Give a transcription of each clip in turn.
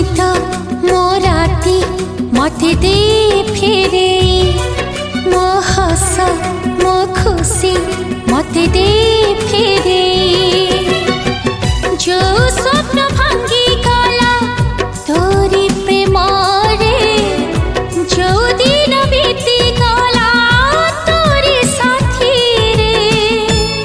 निद मो राती मते दे फेरे मो हस मो खुशी मते दे फेरे जो स्वप्न भांगी गला तोरी प्रेम रे जो दिन बीती गला तोरी साथी रे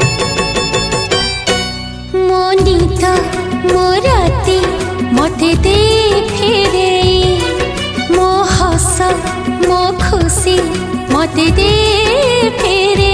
मो निद मो राती मते दे फेरे मो हस मो खुशी मते दे फेरे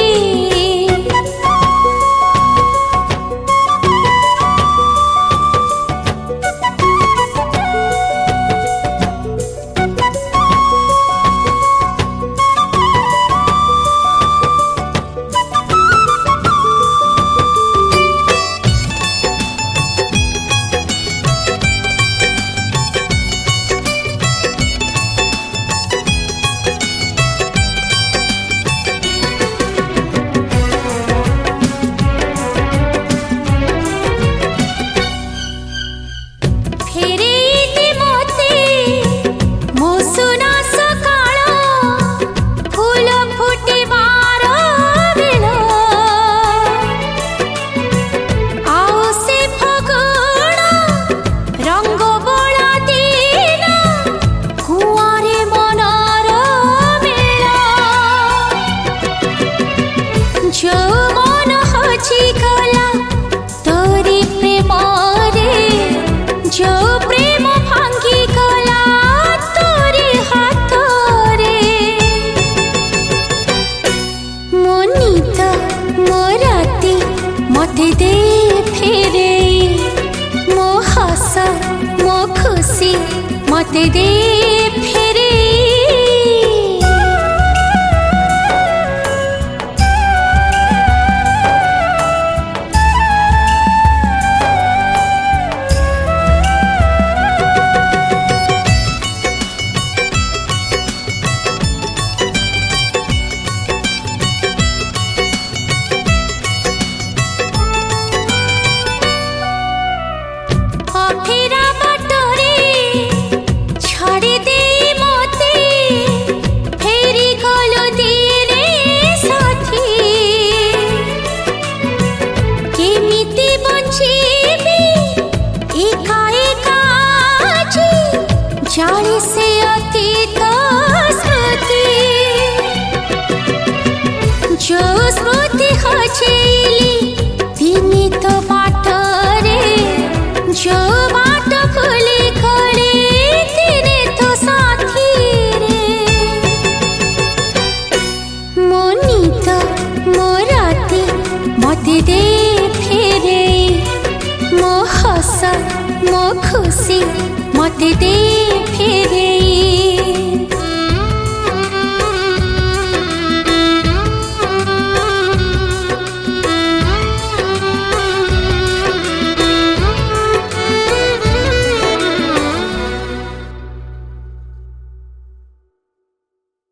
जो मन हजी गला तोरी प्रेम रे जो प्रेम भांगी गला तोरी हाथ रे मो निद मो राती मते दे फेरे मो हस मो खुशी मते दे फेरे फेरा बाटरे छाड़ी दे मते फेरी गलो धीरे साथी केमिति बंचीबी एका एका जाने से अतीत स्मृति जो स्मृति हजेली दिनी तो बाटरे जो बाट भूली गले तेरे तो साथी रे मो निद मो राती मते दे फेरे मो हस मो खुशी मते दे फेरे।